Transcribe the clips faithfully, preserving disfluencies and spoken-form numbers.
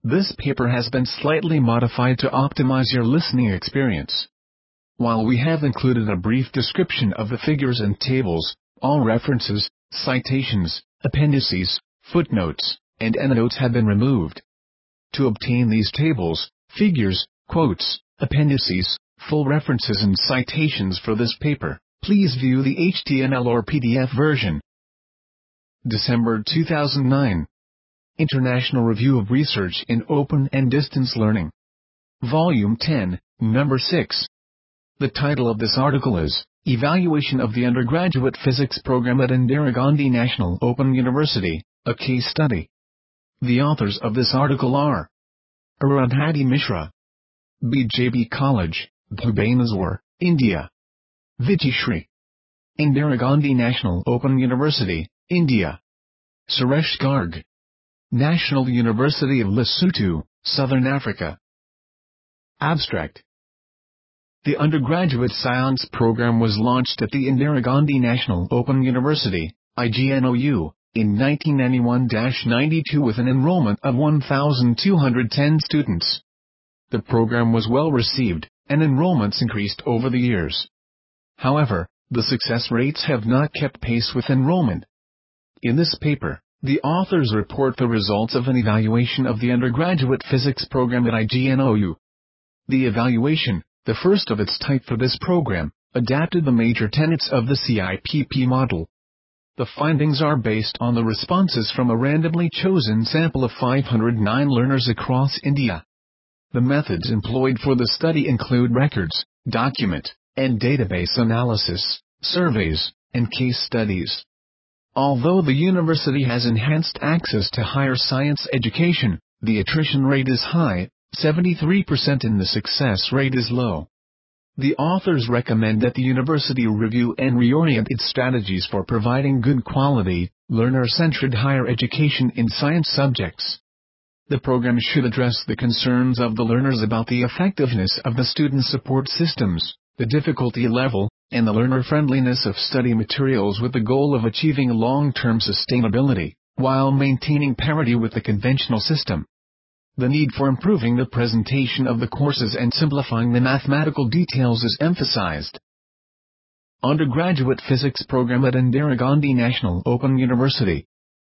This paper has been slightly modified to optimize your listening experience. While we have included a brief description of the figures and tables, all references, citations, appendices, footnotes, and endnotes have been removed. To obtain these tables, figures, quotes, appendices, full references and citations for this paper, please view the H T M L or P D F version. December two thousand nine. International Review of Research in Open and Distance Learning. Volume ten, Number six. The title of this article is, Evaluation of the Undergraduate Physics Program at Indira Gandhi National Open University, a Case Study. The authors of this article are Aradhati Mishra, B J B College, Bhubaneswar, India. Vityashree, Indira Gandhi National Open University, India. Suresh Garg, National University of Lesotho, Southern Africa. Abstract. The undergraduate science program was launched at the Indira Gandhi National Open University, I G N O U, in nineteen ninety-one to ninety-two with an enrollment of one thousand two hundred ten students. The program was well received, and enrollments increased over the years. However, the success rates have not kept pace with enrollment. In this paper, the authors report the results of an evaluation of the undergraduate physics program at I G N O U. The evaluation, the first of its type for this program, adapted the major tenets of the C I P P model. The findings are based on the responses from a randomly chosen sample of five hundred nine learners across India. The methods employed for the study include records, document, and database analysis, surveys, and case studies. Although the university has enhanced access to higher science education, the attrition rate is high, seventy-three percent, and the success rate is low. The authors recommend that the university review and reorient its strategies for providing good quality, learner-centered higher education in science subjects. The program should address the concerns of the learners about the effectiveness of the student support systems, the difficulty level, and the learner-friendliness of study materials with the goal of achieving long-term sustainability, while maintaining parity with the conventional system. The need for improving the presentation of the courses and simplifying the mathematical details is emphasized. Undergraduate Physics Program at Indira Gandhi National Open University.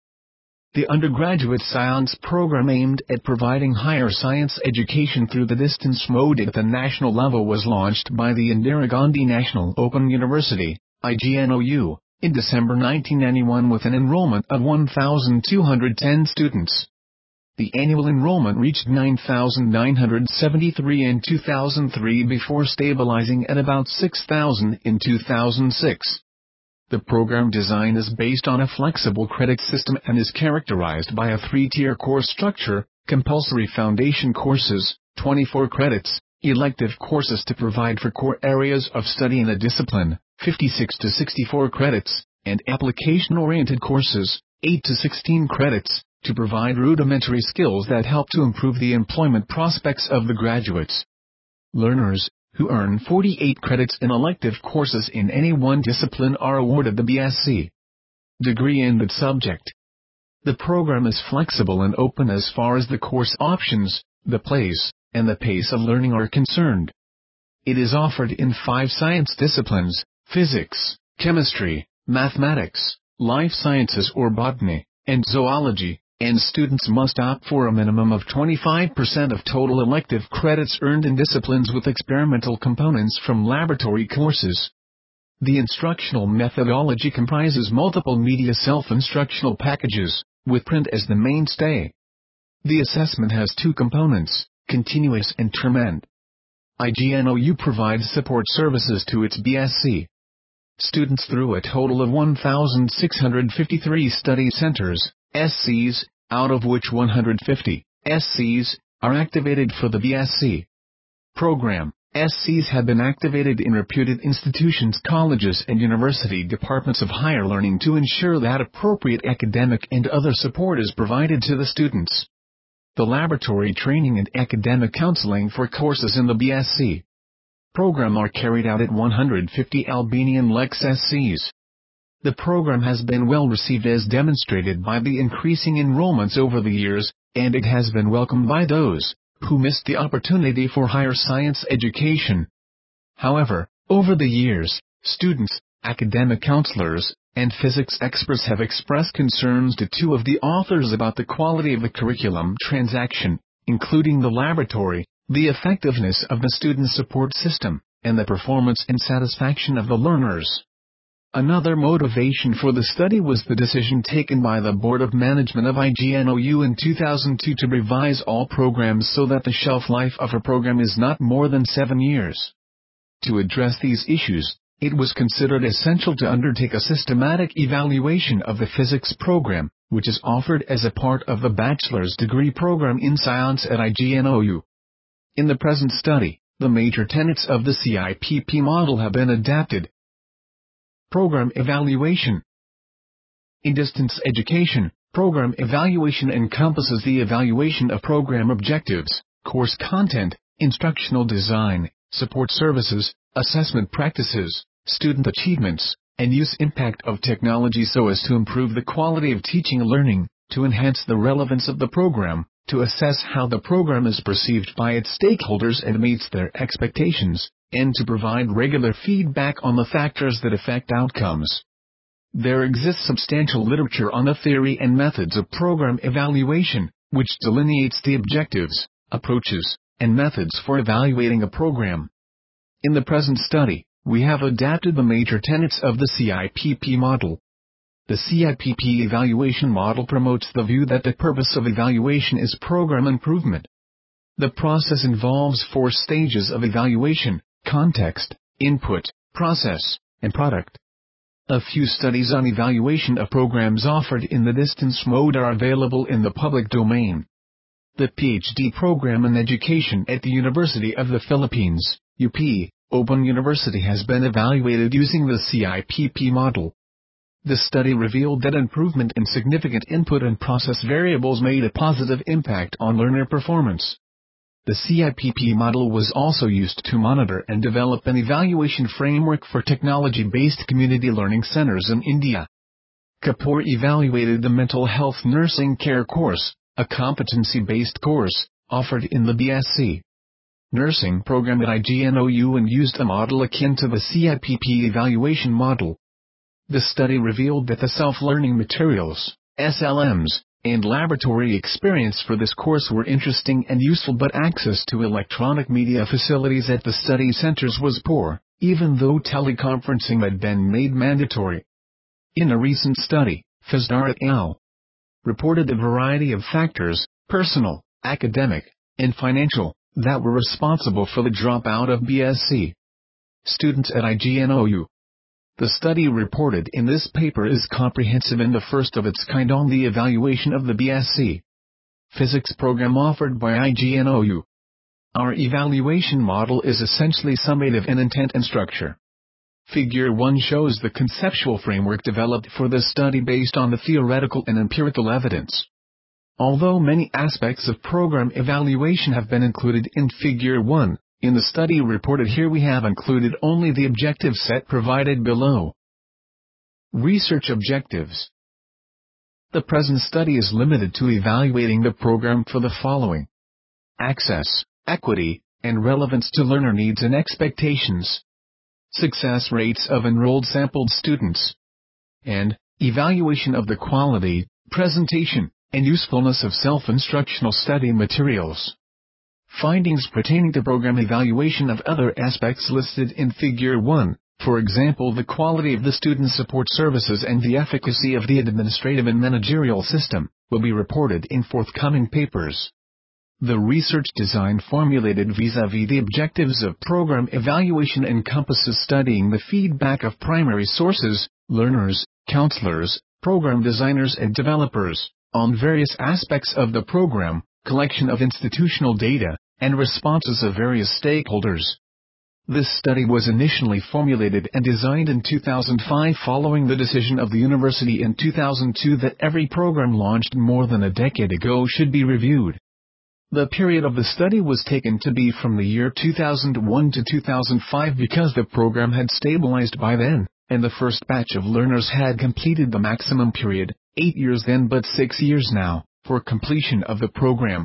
The undergraduate science program aimed at providing higher science education through the distance mode at the national level was launched by the Indira Gandhi National Open University, I G N O U, in December nineteen ninety-one with an enrollment of one thousand two hundred ten students. The annual enrollment reached nine thousand nine hundred seventy-three in two thousand three before stabilizing at about six thousand in two thousand six. The program design is based on a flexible credit system and is characterized by a three-tier course structure: compulsory foundation courses, twenty-four credits, elective courses to provide for core areas of study in a discipline, fifty-six to sixty-four credits, and application-oriented courses, eight to sixteen credits, to provide rudimentary skills that help to improve the employment prospects of the graduates. Learners who earn forty-eight credits in elective courses in any one discipline are awarded the B Sc degree in that subject. The program is flexible and open as far as the course options, the place, and the pace of learning are concerned. It is offered in five science disciplines: physics, chemistry, mathematics, life sciences or botany, and zoology, and students must opt for a minimum of twenty-five percent of total elective credits earned in disciplines with experimental components from laboratory courses. The instructional methodology comprises multiple media self-instructional packages, with print as the mainstay. The assessment has two components, continuous and term end. I G N O U provides support services to its B Sc students through a total of one thousand six hundred fifty-three study centers, S Cs, out of which one hundred fifty S Cs are activated for the B Sc program. S Cs have been activated in reputed institutions, colleges and university departments of higher learning to ensure that appropriate academic and other support is provided to the students. The laboratory training and academic counseling for courses in the B Sc program are carried out at one hundred fifty Albanian Lex S Cs. The program has been well received as demonstrated by the increasing enrollments over the years, and it has been welcomed by those who missed the opportunity for higher science education. However, over the years, students, academic counselors, and physics experts have expressed concerns to two of the authors about the quality of the curriculum transaction, including the laboratory, the effectiveness of the student support system, and the performance and satisfaction of the learners. Another motivation for the study was the decision taken by the Board of Management of I G N O U in two thousand two to revise all programs so that the shelf life of a program is not more than seven years. To address these issues, it was considered essential to undertake a systematic evaluation of the physics program, which is offered as a part of the bachelor's degree program in science at I G N O U. In the present study, the major tenets of the C I P P model have been adapted. Program evaluation. In distance education, program evaluation encompasses the evaluation of program objectives, course content, instructional design, support services, assessment practices, student achievements, and use impact of technology so as to improve the quality of teaching and learning, to enhance the relevance of the program, to assess how the program is perceived by its stakeholders and meets their expectations, and to provide regular feedback on the factors that affect outcomes. There exists substantial literature on the theory and methods of program evaluation, which delineates the objectives, approaches, and methods for evaluating a program. In the present study, we have adapted the major tenets of the C I P P model. The C I P P evaluation model promotes the view that the purpose of evaluation is program improvement. The process involves four stages of evaluation: context, input, process, and product. A few studies on evaluation of programs offered in the distance mode are available in the public domain. The PhD program in education at the University of the Philippines, U P, Open University has been evaluated using the C I P P model. The study revealed that improvement in significant input and process variables made a positive impact on learner performance. The C I P P model was also used to monitor and develop an evaluation framework for technology-based community learning centers in India. Kapoor evaluated the mental health nursing care course, a competency-based course, offered in the B S c Nursing program at I G N O U and used a model akin to the C I P P evaluation model. The study revealed that the self-learning materials, S L Ms, and laboratory experience for this course were interesting and useful, but access to electronic media facilities at the study centers was poor, even though teleconferencing had been made mandatory. In a recent study, Fizdar et al. Reported a variety of factors, personal, academic, and financial, that were responsible for the dropout of B S c students at I G N O U. The study reported in this paper is comprehensive and the first of its kind on the evaluation of the B S c physics program offered by I G N O U. Our evaluation model is essentially summative in intent and structure. Figure one shows the conceptual framework developed for this study based on the theoretical and empirical evidence. Although many aspects of program evaluation have been included in Figure one, in the study reported here we have included only the objective set provided below. Research objectives. The present study is limited to evaluating the program for the following: access, equity, and relevance to learner needs and expectations, success rates of enrolled sampled students, and evaluation of the quality, presentation, and usefulness of self-instructional study materials. Findings pertaining to program evaluation of other aspects listed in Figure one, for example the quality of the student support services and the efficacy of the administrative and managerial system, will be reported in forthcoming papers. The research design formulated vis-à-vis the objectives of program evaluation encompasses studying the feedback of primary sources, learners, counselors, program designers and developers, on various aspects of the program, collection of institutional data, and responses of various stakeholders. This study was initially formulated and designed in two thousand five following the decision of the university in two thousand two that every program launched more than a decade ago should be reviewed. The period of the study was taken to be from the year two thousand one to two thousand five because the program had stabilized by then, and the first batch of learners had completed the maximum period, eight years then but six years now. for completion of the program.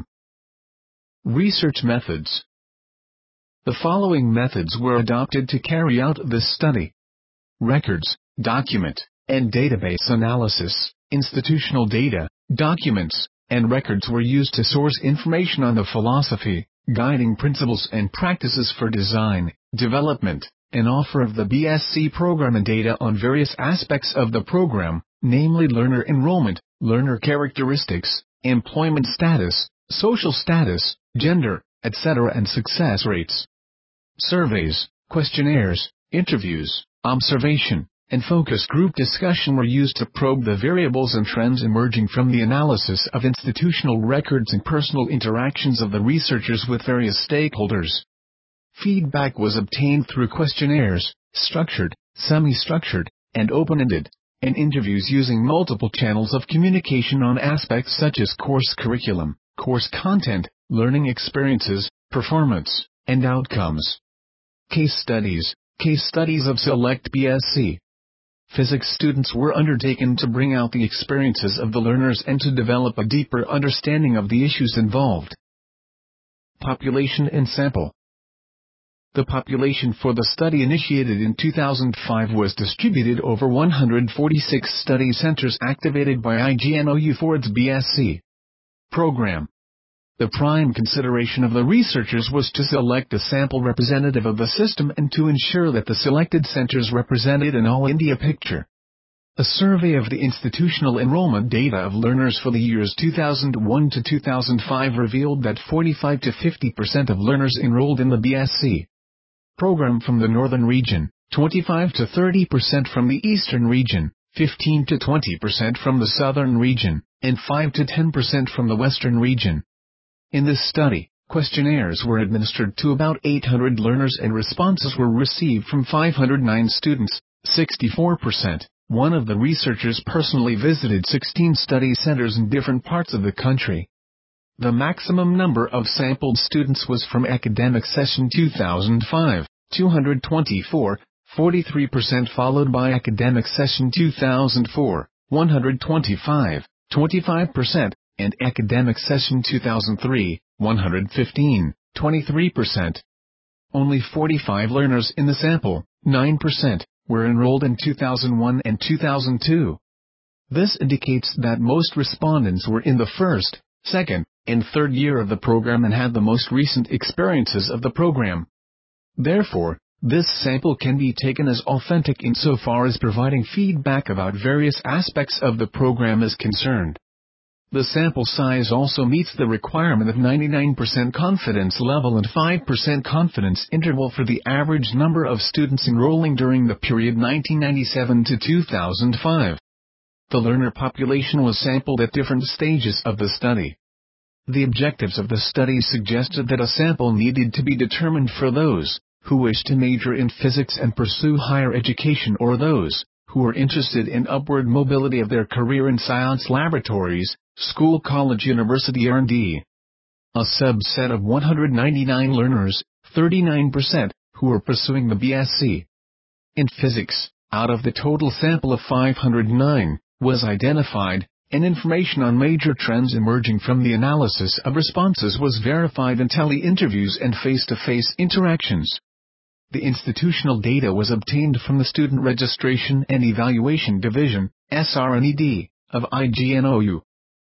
Research methods. The following methods were adopted to carry out this study: records, document, and database analysis. Institutional data, documents, and records were used to source information on the philosophy, guiding principles and practices for design, development, and offer of the B S c program, and data on various aspects of the program, namely learner enrollment, learner characteristics, employment status, social status, gender, et cetera, and success rates. Surveys, questionnaires, interviews, observation, and focus group discussion were used to probe the variables and trends emerging from the analysis of institutional records and personal interactions of the researchers with various stakeholders. Feedback was obtained through questionnaires, structured, semi-structured, and open-ended, and interviews using multiple channels of communication on aspects such as course curriculum, course content, learning experiences, performance, and outcomes. Case studies. Case studies of Select B S c Physics students were undertaken to bring out the experiences of the learners and to develop a deeper understanding of the issues involved. Population and sample. The population for the study initiated in two thousand five was distributed over one hundred forty-six study centers activated by I G N O U for its B S c program. The prime consideration of the researchers was to select a sample representative of the system and to ensure that the selected centers represented an all-India picture. A survey of the institutional enrollment data of learners for the years two thousand one to two thousand five revealed that forty-five to fifty percent of learners enrolled in the B S c program from the northern region, twenty-five to thirty percent from the eastern region, fifteen to twenty percent from the southern region, and five to ten percent from the western region. In this study, questionnaires were administered to about eight hundred learners and responses were received from five hundred nine students, sixty-four percent. One of the researchers personally visited sixteen study centers in different parts of the country. The maximum number of sampled students was from academic session two thousand five, two hundred twenty-four, forty-three percent, followed by academic session two thousand four, one hundred twenty-five, twenty-five percent, and academic session two thousand three, one hundred fifteen, twenty-three percent. Only forty-five learners in the sample, nine percent, were enrolled in two thousand one and two thousand two. This indicates that most respondents were in the first, second, and third year of the program and had the most recent experiences of the program. Therefore, this sample can be taken as authentic insofar as providing feedback about various aspects of the program is concerned. The sample size also meets the requirement of ninety-nine percent confidence level and five percent confidence interval for the average number of students enrolling during the period nineteen ninety-seven to two thousand five. The learner population was sampled at different stages of the study. The objectives of the study suggested that a sample needed to be determined for those who wish to major in physics and pursue higher education, or those who are interested in upward mobility of their career in science laboratories, school, college, university, R and D. A subset of one hundred ninety-nine learners, thirty-nine percent, who are pursuing the B S c in physics, out of the total sample of five hundred nine, was identified, and information on major trends emerging from the analysis of responses was verified in tele-interviews and face-to-face interactions. The institutional data was obtained from the Student Registration and Evaluation Division, S R N E D, of I G N O U.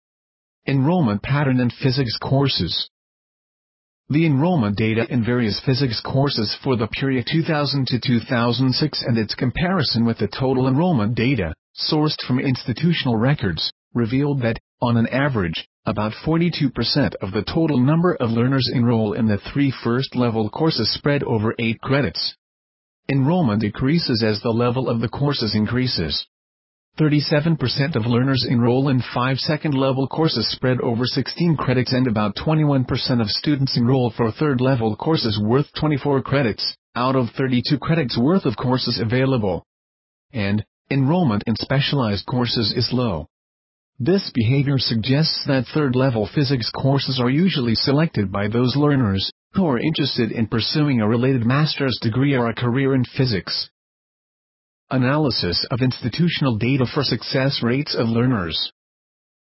Enrollment pattern in physics courses. The enrollment data in various physics courses for the period two thousand to two thousand six and its comparison with the total enrollment data, sourced from institutional records, revealed that, on an average, about forty-two percent of the total number of learners enroll in the three first-level courses spread over eight credits. Enrollment decreases as the level of the courses increases. thirty-seven percent of learners enroll in five second-level courses spread over sixteen credits, and about twenty-one percent of students enroll for third-level courses worth twenty-four credits, out of thirty-two credits worth of courses available. And, enrollment in specialized courses is low. This behavior suggests that third-level physics courses are usually selected by those learners who are interested in pursuing a related master's degree or a career in physics. Analysis of institutional data for success rates of learners.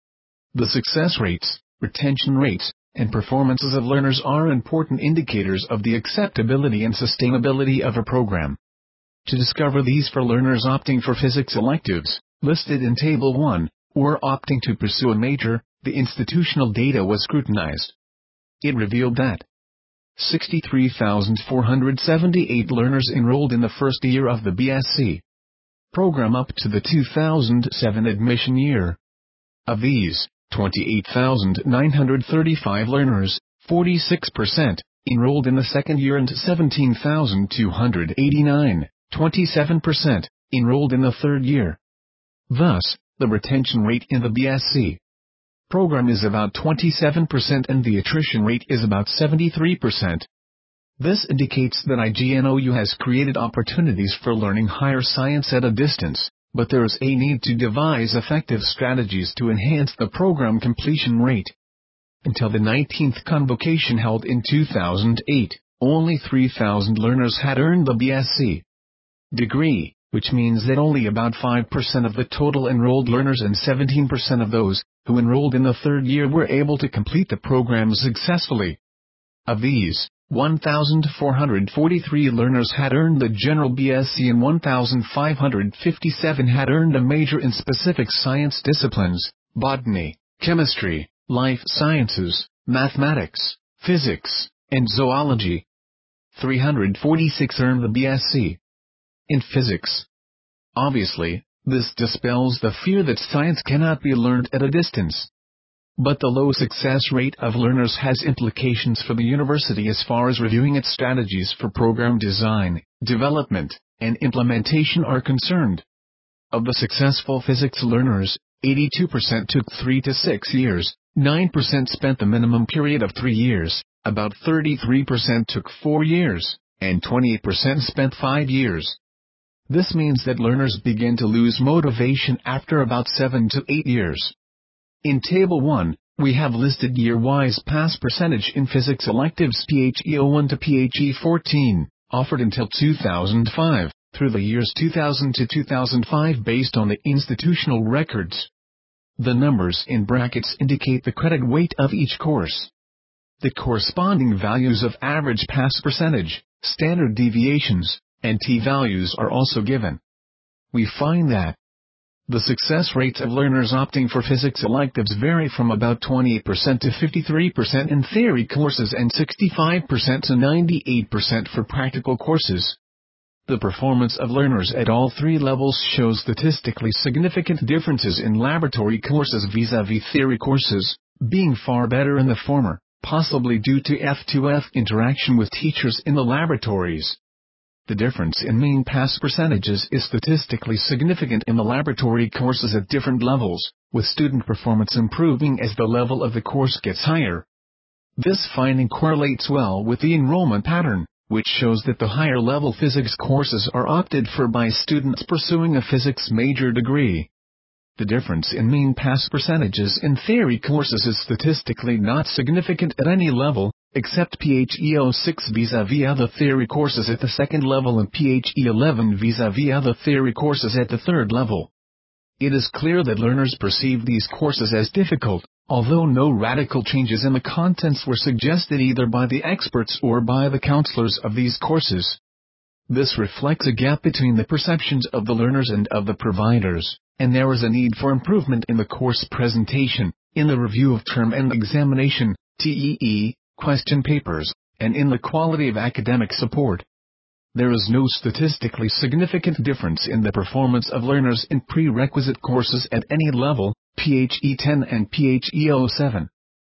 The success rates, retention rates, and performances of learners are important indicators of the acceptability and sustainability of a program. To discover these for learners opting for physics electives, listed in Table one, or opting to pursue a major, the institutional data was scrutinized. It revealed that sixty-three thousand four hundred seventy-eight learners enrolled in the first year of the B Sc program up to the two thousand seven admission year. Of these, twenty-eight thousand nine hundred thirty-five learners, forty-six percent, enrolled in the second year and seventeen thousand two hundred eighty-nine, twenty-seven percent, enrolled in the third year. Thus, the retention rate in the B Sc program is about twenty-seven percent and the attrition rate is about seventy-three percent. This indicates that I G N O U has created opportunities for learning higher science at a distance, but there is a need to devise effective strategies to enhance the program completion rate. Until the nineteenth convocation held in two thousand eight, only three thousand learners had earned the B Sc degree, which means that only about five percent of the total enrolled learners and seventeen percent of those who enrolled in the third year were able to complete the program successfully. Of these, one thousand four hundred forty-three learners had earned the general B Sc and one thousand five hundred fifty-seven had earned a major in specific science disciplines: botany, chemistry, life sciences, mathematics, physics, and zoology. three hundred forty-six earned the B Sc in physics. Obviously, this dispels the fear that science cannot be learned at a distance. But the low success rate of learners has implications for the university as far as reviewing its strategies for program design, development, and implementation are concerned. Of the successful physics learners, eighty-two percent took three to six years, nine percent spent the minimum period of three years, about thirty-three percent took four years, and twenty-eight percent spent five years. This means that learners begin to lose motivation after about seven to eight years. In Table one, we have listed year-wise pass percentage in physics electives P H E zero one to P H E fourteen, offered until two thousand five, through the years two thousand to two thousand five based on the institutional records. The numbers in brackets indicate the credit weight of each course. The corresponding values of average pass percentage, standard deviations, and t-values are also given. We find that the success rates of learners opting for physics electives vary from about twenty-eight percent to fifty-three percent in theory courses and sixty-five percent to ninety-eight percent for practical courses. The performance of learners at all three levels shows statistically significant differences in laboratory courses vis-à-vis theory courses, being far better in the former, possibly due to F two F interaction with teachers in the laboratories. The difference in mean pass percentages is statistically significant in the laboratory courses at different levels, with student performance improving as the level of the course gets higher. This finding correlates well with the enrollment pattern, which shows that the higher level physics courses are opted for by students pursuing a physics major degree. The difference in mean pass percentages in theory courses is statistically not significant at any level, except P H E zero six vis-à-vis other theory courses at the second level and P H E eleven vis-à-vis other theory courses at the third level. It is clear that learners perceive these courses as difficult, although no radical changes in the contents were suggested either by the experts or by the counselors of these courses. This reflects a gap between the perceptions of the learners and of the providers, and there is a need for improvement in the course presentation, in the review of term and examination, T E E, question papers, and in the quality of academic support. There is no statistically significant difference in the performance of learners in prerequisite courses at any level, P H E ten and P H E zero seven,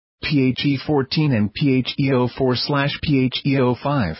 P H E fourteen and P H E zero four slash P H E zero five,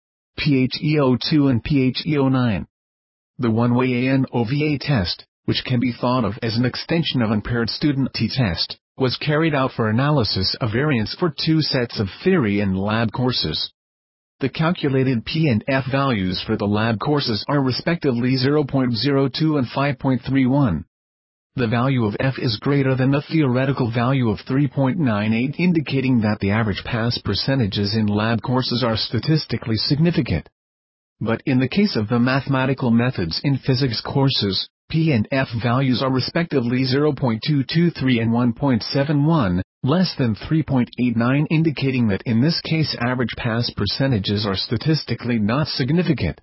P H E zero two and P H E zero nine. The one-way ANOVA test, which can be thought of as an extension of impaired student t-test, was carried out for analysis of variance for two sets of theory and lab courses. The calculated P and F values for the lab courses are respectively zero point zero two and five point three one. The value of F is greater than the theoretical value of three point nine eight, indicating that the average pass percentages in lab courses are statistically significant. But in the case of the mathematical methods in physics courses, P and F values are respectively zero point two two three and one point seven one, less than three point eight nine, indicating that in this case average pass percentages are statistically not significant.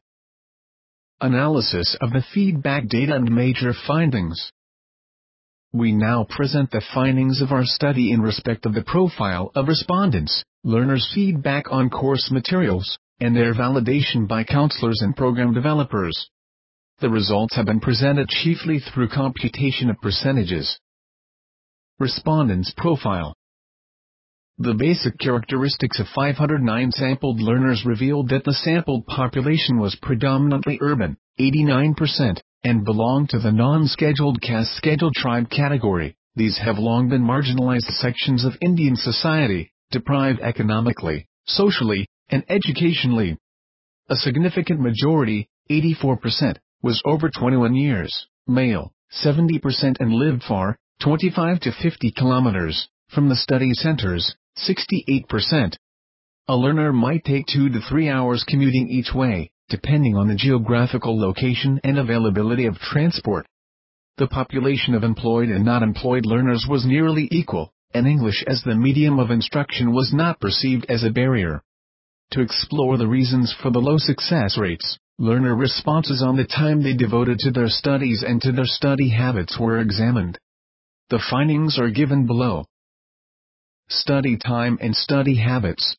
Analysis of the feedback data and major findings. We now present the findings of our study in respect of the profile of respondents, learners' feedback on course materials, and their validation by counselors and program developers. The results have been presented chiefly through computation of percentages. Respondents' profile. The basic characteristics of five hundred nine sampled learners revealed that the sampled population was predominantly urban, eighty-nine percent, and belonged to the non-scheduled caste scheduled tribe category. These have long been marginalized sections of Indian society, deprived economically, socially, and educationally. A significant majority, eighty-four percent, was over twenty-one years, male, seventy percent, and lived far, twenty-five to fifty kilometers, from the study centers, sixty-eight percent. A learner might take two to three hours commuting each way, depending on the geographical location and availability of transport. The population of employed and not employed learners was nearly equal, and English as the medium of instruction was not perceived as a barrier. To explore the reasons for the low success rates, learner responses on the time they devoted to their studies and to their study habits were examined. The findings are given below. Study time and study habits.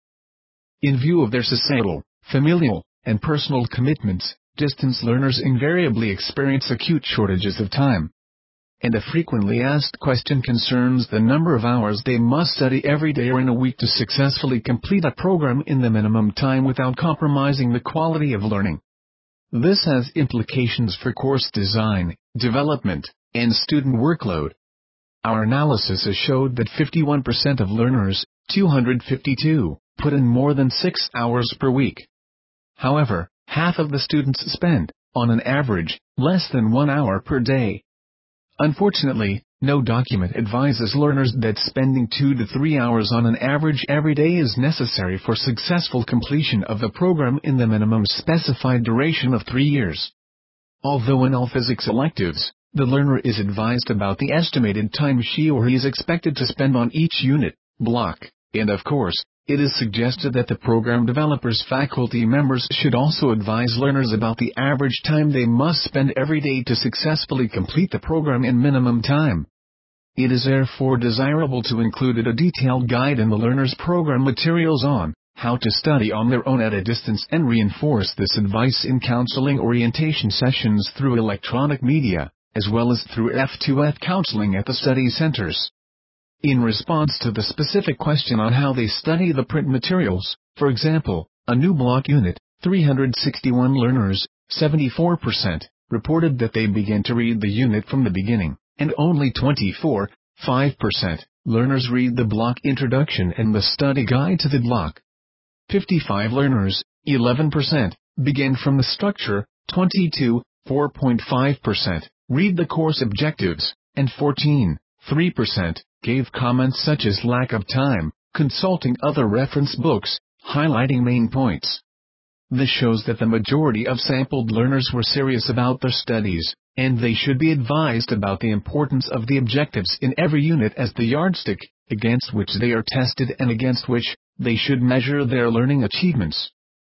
In view of their societal, familial, and personal commitments, distance learners invariably experience acute shortages of time. And a frequently asked question concerns the number of hours they must study every day or in a week to successfully complete a program in the minimum time without compromising the quality of learning. This has implications for course design, development, and student workload. Our analysis has showed that fifty-one percent of learners, two hundred fifty-two, put in more than six hours per week. However, half of the students spend, on an average, less than one hour per day. Unfortunately, no document advises learners that spending two to three hours on an average every day is necessary for successful completion of the program in the minimum specified duration of three years. Although in all physics electives, the learner is advised about the estimated time she or he is expected to spend on each unit, block, and of course, it is suggested that the program developers' faculty members should also advise learners about the average time they must spend every day to successfully complete the program in minimum time. It is therefore desirable to include a detailed guide in the learner's program materials on how to study on their own at a distance and reinforce this advice in counseling orientation sessions through electronic media, as well as through F two F counseling at the study centers. In response to the specific question on how they study the print materials, for example, a new block unit, three hundred sixty-one learners, seventy-four percent, reported that they began to read the unit from the beginning, and only twenty-four point five percent, learners read the block introduction and the study guide to the block. fifty-five learners, eleven percent, begin from the structure, twenty-two, four point five percent, read the course objectives, and fourteen, three percent, gave comments such as lack of time, consulting other reference books, highlighting main points. This shows that the majority of sampled learners were serious about their studies, and they should be advised about the importance of the objectives in every unit as the yardstick, against which they are tested and against which they should measure their learning achievements.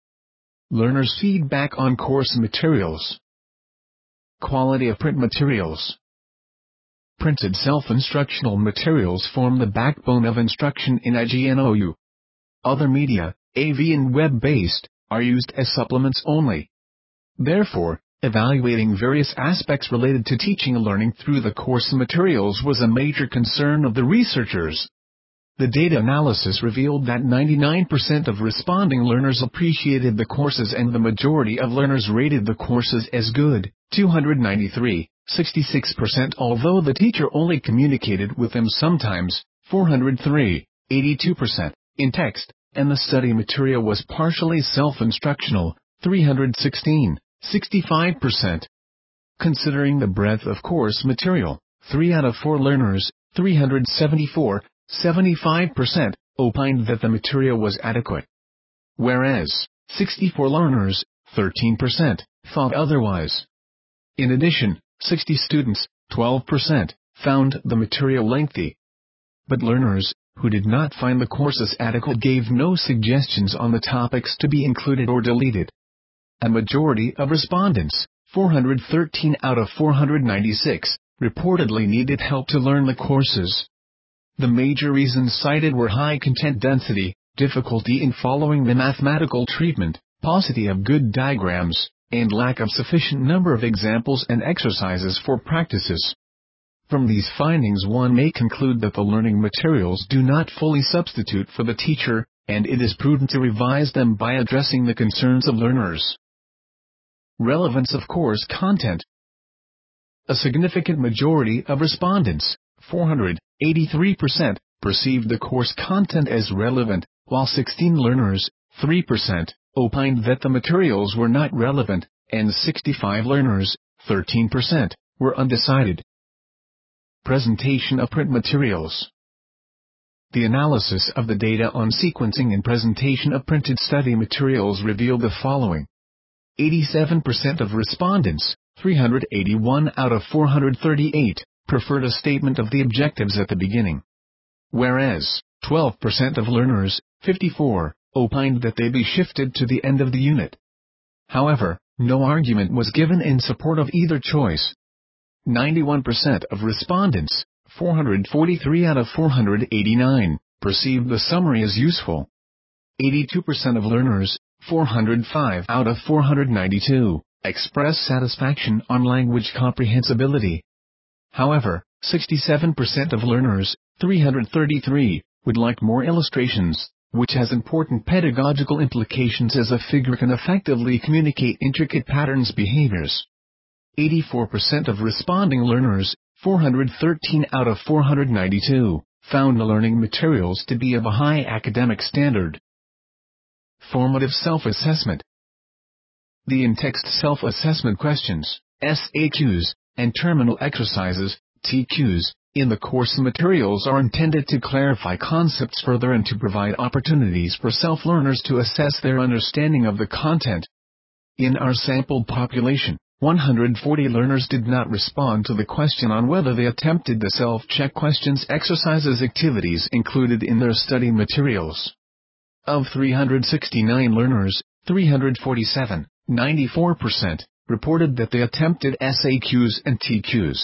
Learners' feedback on course materials. Quality of print materials. Printed self-instructional materials form the backbone of instruction in I G N O U. Other media, A V and web-based, are used as supplements only. Therefore, evaluating various aspects related to teaching and learning through the course materials was a major concern of the researchers. The data analysis revealed that ninety-nine percent of responding learners appreciated the courses and the majority of learners rated the courses as good, two hundred ninety-three, sixty-six percent, although the teacher only communicated with them sometimes, four hundred three, eighty-two percent, in text, and the study material was partially self-instructional, three hundred sixteen, sixty-five percent. Considering the breadth of course material, three out of four learners, three hundred seventy-four, seventy-five percent, opined that the material was adequate. Whereas, sixty-four learners, thirteen percent, thought otherwise. In addition, sixty students, twelve percent, found the material lengthy. But learners, who did not find the courses adequate, gave no suggestions on the topics to be included or deleted. A majority of respondents, four hundred thirteen out of four hundred ninety-six, reportedly needed help to learn the courses. The major reasons cited were high content density, difficulty in following the mathematical treatment, paucity of good diagrams, and lack of sufficient number of examples and exercises for practices. From these findings, one may conclude that the learning materials do not fully substitute for the teacher, and it is prudent to revise them by addressing the concerns of learners. Relevance of course content. A significant majority of respondents, four hundred eighty-three percent, perceived the course content as relevant, while sixteen learners, three percent, opined that the materials were not relevant, and sixty-five learners, thirteen percent, were undecided. Presentation of print materials. The analysis of the data on sequencing and presentation of printed study materials revealed the following. eighty-seven percent of respondents, three hundred eighty-one out of four hundred thirty-eight, preferred a statement of the objectives at the beginning. Whereas, twelve percent of learners, fifty-four, opined that they be shifted to the end of the unit. However, no argument was given in support of either choice. ninety-one percent of respondents, four hundred forty-three out of four hundred eighty-nine, perceived the summary as useful. eighty-two percent of learners, four hundred five out of four hundred ninety-two, expressed satisfaction on language comprehensibility. However, sixty-seven percent of learners, three hundred thirty-three, would like more illustrations, which has important pedagogical implications as a figure can effectively communicate intricate patterns behaviors. eighty-four percent of responding learners, four hundred thirteen out of four hundred ninety-two, found the learning materials to be of a high academic standard. Formative self-assessment. The in-text self-assessment questions, S A Qs, and terminal exercises, T Qs, in the course materials are intended to clarify concepts further and to provide opportunities for self-learners to assess their understanding of the content. In our sampled population, one hundred forty learners did not respond to the question on whether they attempted the self-check questions exercises activities included in their study materials. Of three hundred sixty-nine learners, three hundred forty-seven, ninety-four percent, reported that they attempted S A Qs and T Qs.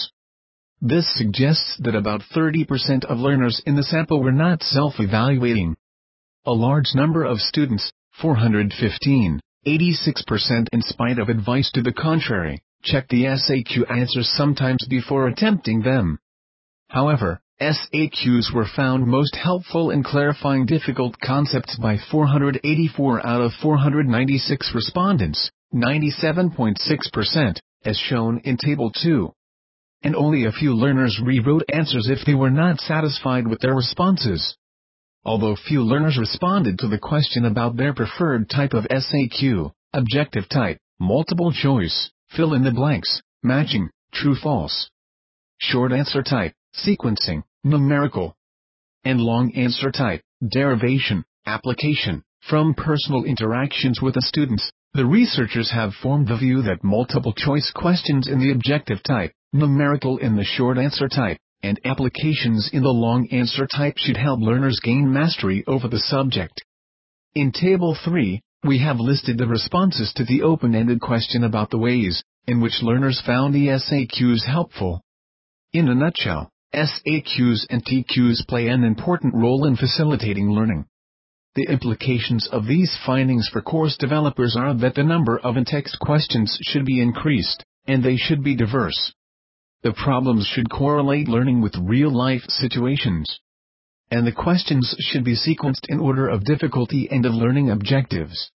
This suggests that about thirty percent of learners in the sample were not self-evaluating. A large number of students, four hundred fifteen, eighty-six percent in spite of advice to the contrary, checked the S A Q answers sometimes before attempting them. However, S A Qs were found most helpful in clarifying difficult concepts by four hundred eighty-four out of four hundred ninety-six respondents, ninety-seven point six percent, as shown in Table two. And only a few learners rewrote answers if they were not satisfied with their responses. Although few learners responded to the question about their preferred type of S A Q, objective type, multiple choice, fill in the blanks, matching, true-false, short answer type, sequencing, numerical, and long answer type, derivation, application. From personal interactions with the students, the researchers have formed the view that multiple choice questions in the objective type, numerical in the short answer type, and applications in the long answer type should help learners gain mastery over the subject. In Table three, we have listed the responses to the open-ended question about the ways in which learners found the S A Qs helpful. In a nutshell, S A Qs and T Qs play an important role in facilitating learning. The implications of these findings for course developers are that the number of in-text questions should be increased, and they should be diverse. The problems should correlate learning with real-life situations. And the questions should be sequenced in order of difficulty and of learning objectives.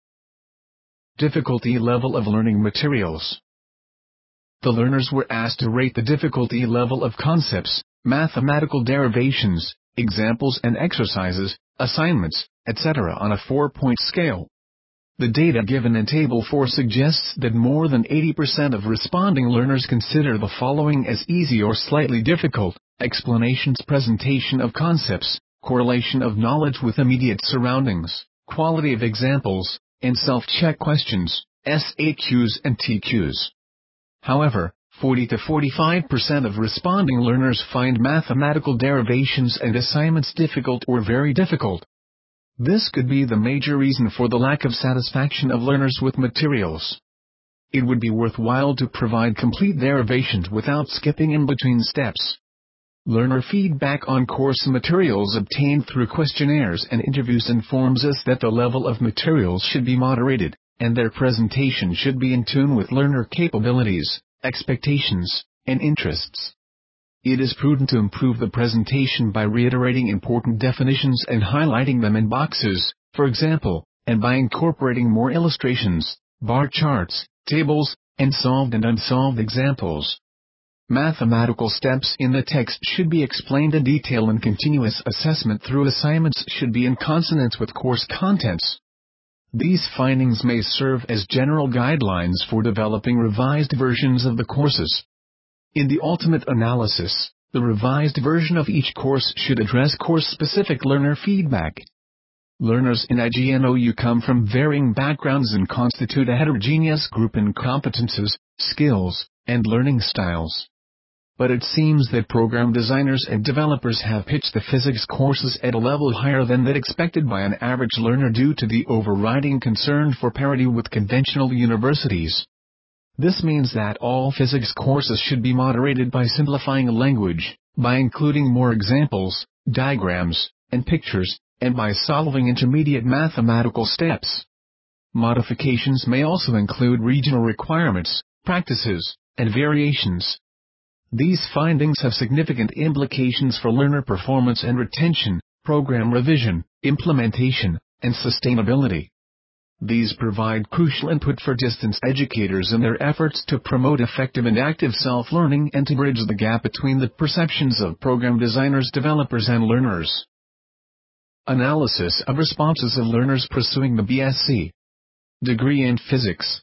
Difficulty level of learning materials. The learners were asked to rate the difficulty level of concepts, mathematical derivations, examples and exercises, assignments, et cetera on a four-point scale. The data given in Table four suggests that more than eighty percent of responding learners consider the following as easy or slightly difficult: explanations, presentation of concepts, correlation of knowledge with immediate surroundings, quality of examples, and self-check questions, S A Qs and T Qs. However, forty to forty-five percent of responding learners find mathematical derivations and assignments difficult or very difficult. This could be the major reason for the lack of satisfaction of learners with materials. It would be worthwhile to provide complete derivations without skipping in between steps. Learner feedback on course materials obtained through questionnaires and interviews informs us that the level of materials should be moderated, and their presentation should be in tune with learner capabilities, expectations, and interests. It is prudent to improve the presentation by reiterating important definitions and highlighting them in boxes, for example, and by incorporating more illustrations, bar charts, tables, and solved and unsolved examples. Mathematical steps in the text should be explained in detail, and continuous assessment through assignments should be in consonance with course contents. These findings may serve as general guidelines for developing revised versions of the courses. In the ultimate analysis, the revised version of each course should address course-specific learner feedback. Learners in I G N O U come from varying backgrounds and constitute a heterogeneous group in competences, skills, and learning styles. But it seems that program designers and developers have pitched the physics courses at a level higher than that expected by an average learner due to the overriding concern for parity with conventional universities. This means that all physics courses should be moderated by simplifying language, by including more examples, diagrams, and pictures, and by solving intermediate mathematical steps. Modifications may also include regional requirements, practices, and variations. These findings have significant implications for learner performance and retention, program revision, implementation, and sustainability. These provide crucial input for distance educators in their efforts to promote effective and active self-learning and to bridge the gap between the perceptions of program designers, developers, and learners. Analysis of responses of learners pursuing the B S c degree in physics.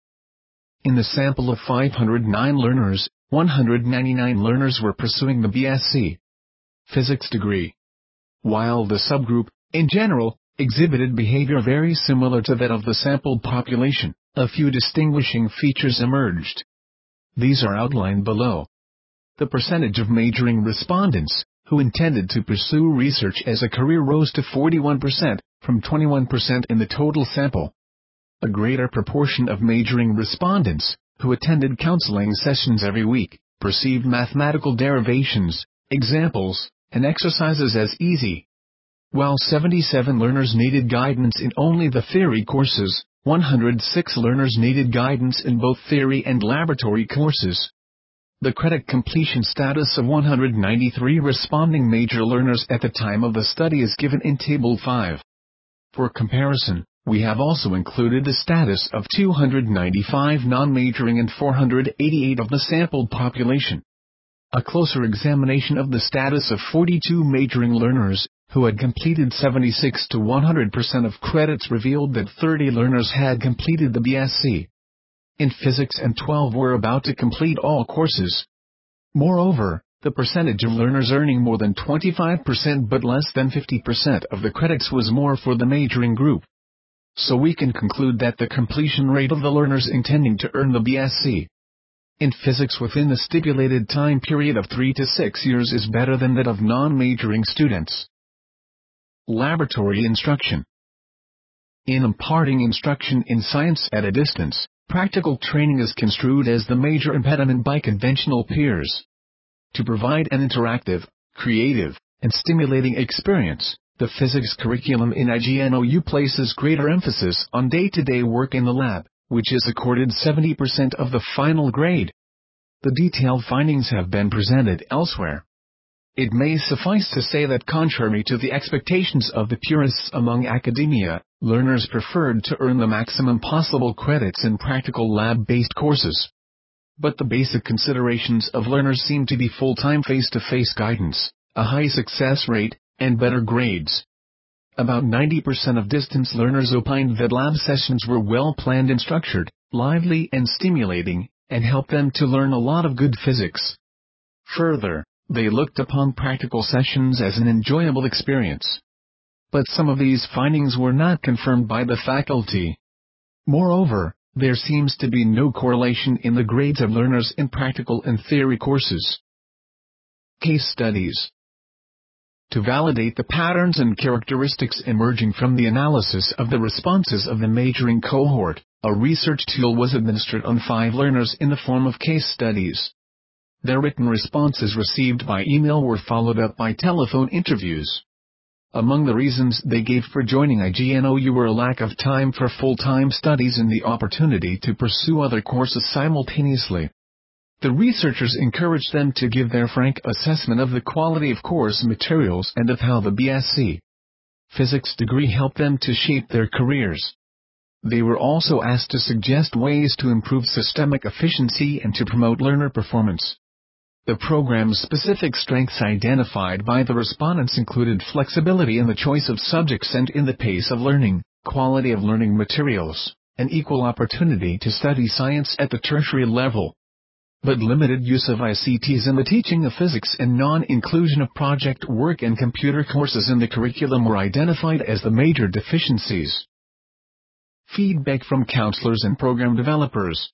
In the sample of five hundred nine learners, one hundred ninety-nine learners were pursuing the B S c physics degree. While the subgroup, in general, exhibited behavior very similar to that of the sampled population, a few distinguishing features emerged. These are outlined below. The percentage of majoring respondents, who intended to pursue research as a career, rose to forty-one percent, from twenty-one percent in the total sample. A greater proportion of majoring respondents, who attended counseling sessions every week, perceived mathematical derivations, examples, and exercises as easy. While seventy-seven learners needed guidance in only the theory courses, one hundred six learners needed guidance in both theory and laboratory courses. The credit completion status of one hundred ninety-three responding major learners at the time of the study is given in Table five. For comparison, we have also included the status of two hundred ninety-five non-majoring and four hundred eighty-eight of the sampled population. A closer examination of the status of forty-two majoring learners, who had completed seventy-six to one hundred percent of credits, revealed that thirty learners had completed the B S c in physics and twelve were about to complete all courses. Moreover, the percentage of learners earning more than twenty-five percent but less than fifty percent of the credits was more for the majoring group. So we can conclude that the completion rate of the learners intending to earn the B S c in physics within the stipulated time period of three to six years is better than that of non-majoring students. Laboratory instruction. In imparting instruction in science at a distance, practical training is construed as the major impediment by conventional peers. To provide an interactive, creative, and stimulating experience, the physics curriculum in I G N O U places greater emphasis on day-to-day work in the lab, which is accorded seventy percent of the final grade. The detailed findings have been presented elsewhere. It may suffice to say that contrary to the expectations of the purists among academia, learners preferred to earn the maximum possible credits in practical lab-based courses. But the basic considerations of learners seem to be full-time face-to-face guidance, a high success rate, and better grades. About ninety percent of distance learners opined that lab sessions were well-planned and structured, lively and stimulating, and helped them to learn a lot of good physics. Further, they looked upon practical sessions as an enjoyable experience. But some of these findings were not confirmed by the faculty. Moreover, There seems to be no correlation in the grades of learners in practical and theory courses. Case studies. To validate the patterns and characteristics emerging from the analysis of the responses of the majoring cohort, a research tool was administered on five learners in the form of case studies. Their written responses received by email were followed up by telephone interviews. Among the reasons they gave for joining I G N O U were a lack of time for full-time studies and the opportunity to pursue other courses simultaneously. The researchers encouraged them to give their frank assessment of the quality of course materials and of how the B Sc Physics degree helped them to shape their careers. They were also asked to suggest ways to improve systemic efficiency and to promote learner performance. The program's specific strengths identified by the respondents included flexibility in the choice of subjects and in the pace of learning, quality of learning materials, and equal opportunity to study science at the tertiary level. But limited use of I C Ts in the teaching of physics and non-inclusion of project work and computer courses in the curriculum were identified as the major deficiencies. Feedback from counselors and program developers.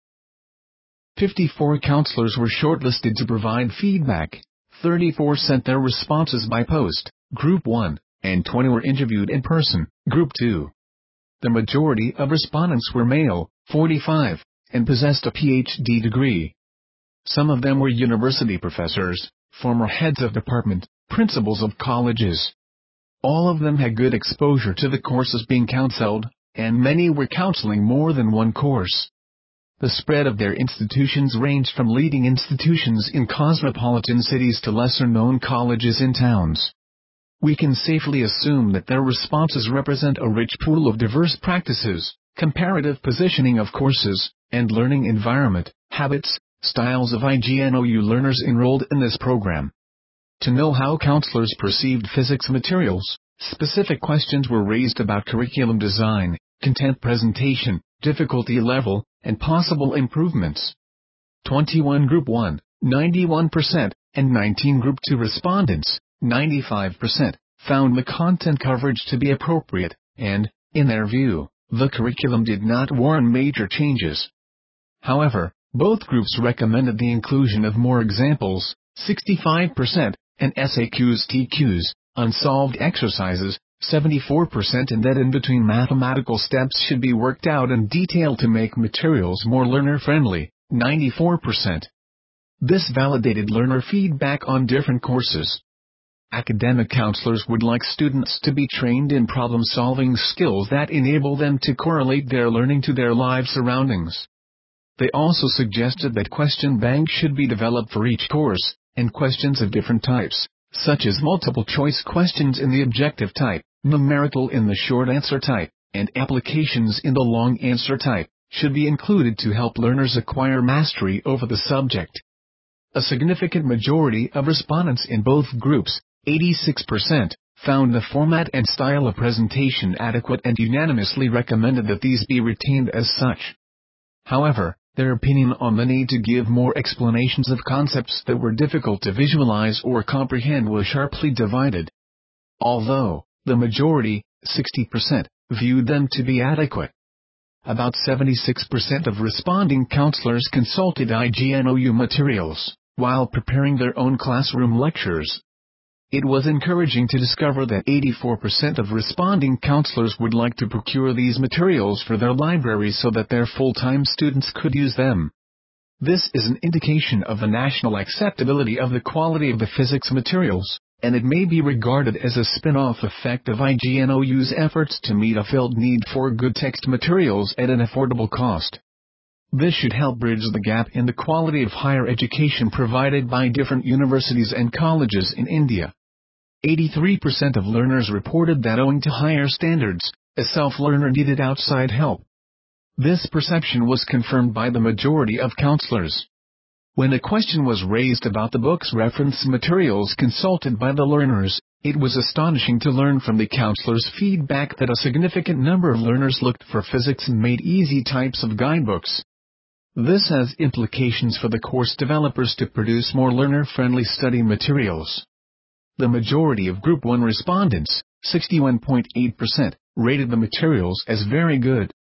fifty-four counselors were shortlisted to provide feedback, thirty-four sent their responses by post, Group one, and twenty were interviewed in person, Group two. The majority of respondents were male, forty-five, and possessed a P H D degree. Some of them were university professors, former heads of department, principals of colleges. All of them had good exposure to the courses being counseled, and many were counseling more than one course. The spread of their institutions ranged from leading institutions in cosmopolitan cities to lesser-known colleges in towns. We can safely assume that their responses represent a rich pool of diverse practices, comparative positioning of courses, and learning environment, habits, styles of I G N O U learners enrolled in this program. To know how counselors perceived physics materials, specific questions were raised about curriculum design, content presentation, difficulty level, and possible improvements. twenty-one Group one, ninety-one percent, and nineteen Group two respondents, ninety-five percent, found the content coverage to be appropriate, and, in their view, the curriculum did not warrant major changes. However, both groups recommended the inclusion of more examples, sixty-five percent, and S A Qs T Qs, unsolved exercises, seventy-four percent, and that in between mathematical steps should be worked out in detail to make materials more learner-friendly, ninety-four percent. This validated learner feedback on different courses. Academic counselors would like students to be trained in problem-solving skills that enable them to correlate their learning to their live surroundings. They also suggested that question banks should be developed for each course, and questions of different types, such as multiple-choice questions in the objective type, numerical in the short-answer type, and applications in the long-answer type, should be included to help learners acquire mastery over the subject. A significant majority of respondents in both groups, eighty-six percent, found the format and style of presentation adequate and unanimously recommended that these be retained as such. However, their opinion on the need to give more explanations of concepts that were difficult to visualize or comprehend was sharply divided. Although, the majority, sixty percent, viewed them to be adequate. About seventy-six percent of responding counselors consulted I G N O U materials while preparing their own classroom lectures. It was encouraging to discover that eighty-four percent of responding counselors would like to procure these materials for their libraries so that their full-time students could use them. This is an indication of the national acceptability of the quality of the physics materials, and it may be regarded as a spin-off effect of I G N O U's efforts to meet a felt need for good text materials at an affordable cost. This should help bridge the gap in the quality of higher education provided by different universities and colleges in India. eighty-three percent of learners reported that owing to higher standards, a self-learner needed outside help. This perception was confirmed by the majority of counselors. When a question was raised about the book's reference materials consulted by the learners, it was astonishing to learn from the counselors' feedback that a significant number of learners looked for physics and made easy types of guidebooks. This has implications for the course developers to produce more learner-friendly study materials. The majority of Group one respondents, sixty-one point eight percent, rated the materials as very good.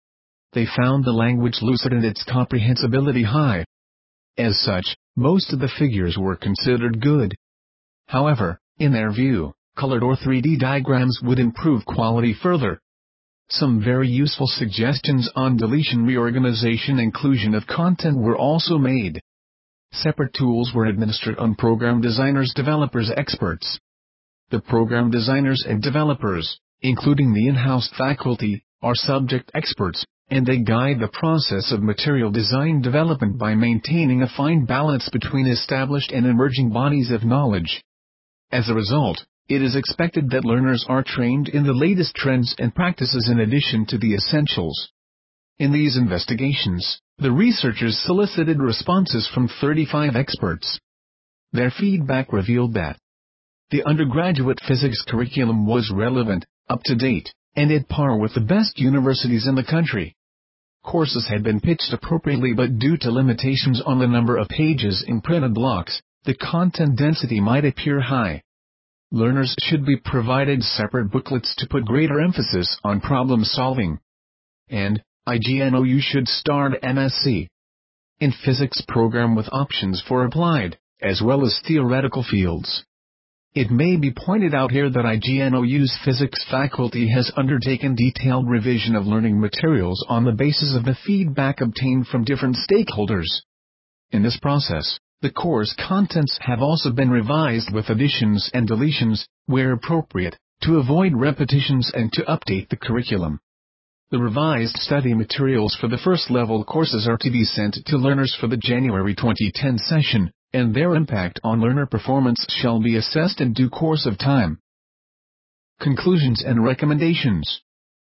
They found the language lucid and its comprehensibility high. As such, most of the figures were considered good. However, in their view, colored or three D diagrams would improve quality further. Some very useful suggestions on deletion, reorganization, inclusion of content were also made. Separate tools were administered on program designers, developers, experts. The program designers and developers, including the in-house faculty, are subject experts, and they guide the process of material design development by maintaining a fine balance between established and emerging bodies of knowledge. As a result, it is expected that learners are trained in the latest trends and practices in addition to the essentials. In these investigations, the researchers solicited responses from thirty-five experts. Their feedback revealed that the undergraduate physics curriculum was relevant, up-to-date, and at par with the best universities in the country. Courses had been pitched appropriately, but due to limitations on the number of pages in printed blocks, the content density might appear high. Learners should be provided separate booklets to put greater emphasis on problem solving. And I G N O U should start M S c in physics program with options for applied, as well as theoretical fields. It may be pointed out here that I G N O U's physics faculty has undertaken detailed revision of learning materials on the basis of the feedback obtained from different stakeholders. In this process, the course contents have also been revised with additions and deletions, where appropriate, to avoid repetitions and to update the curriculum. The revised study materials for the first-level courses are to be sent to learners for the January twenty ten session, and their impact on learner performance shall be assessed in due course of time. Conclusions and recommendations.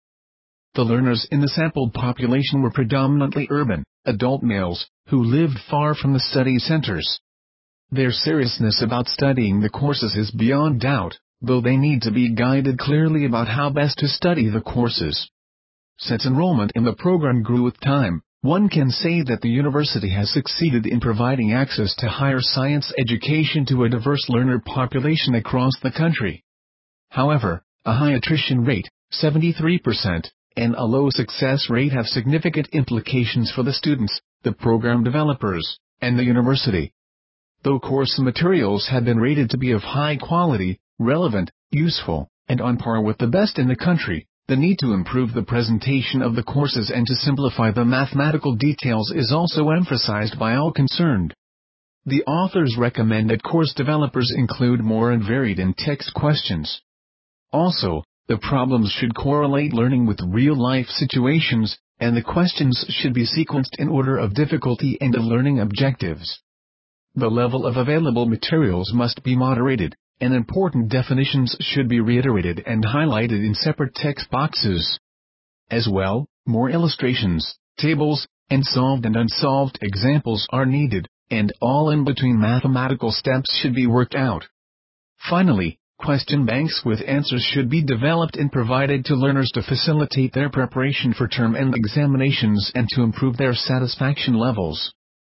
The learners in the sampled population were predominantly urban, adult males, who lived far from the study centers. Their seriousness about studying the courses is beyond doubt, though they need to be guided clearly about how best to study the courses. Since enrollment in the program grew with time, one can say that the university has succeeded in providing access to higher science education to a diverse learner population across the country. However, a high attrition rate, seventy-three percent, and a low success rate have significant implications for the students, the program developers, and the university. Though course materials have been rated to be of high quality, relevant, useful, and on par with the best in the country, the need to improve the presentation of the courses and to simplify the mathematical details is also emphasized by all concerned. The authors recommend that course developers include more and varied in-text questions. Also, the problems should correlate learning with real-life situations, and the questions should be sequenced in order of difficulty and of learning objectives. The level of available materials must be moderated, and important definitions should be reiterated and highlighted in separate text boxes. As well, more illustrations, tables, and solved and unsolved examples are needed, and all in-between mathematical steps should be worked out. Finally, question banks with answers should be developed and provided to learners to facilitate their preparation for term end examinations and to improve their satisfaction levels.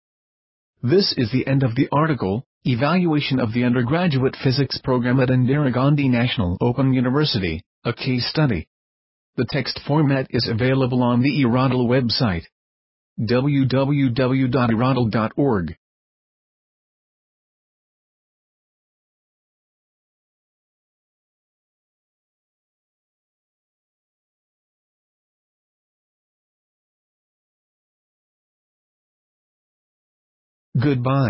This is the end of the article, Evaluation of the Undergraduate Physics Program at Indira Gandhi National Open University, a case study. The text format is available on the eRadl website, w w w dot e radl dot org. Goodbye.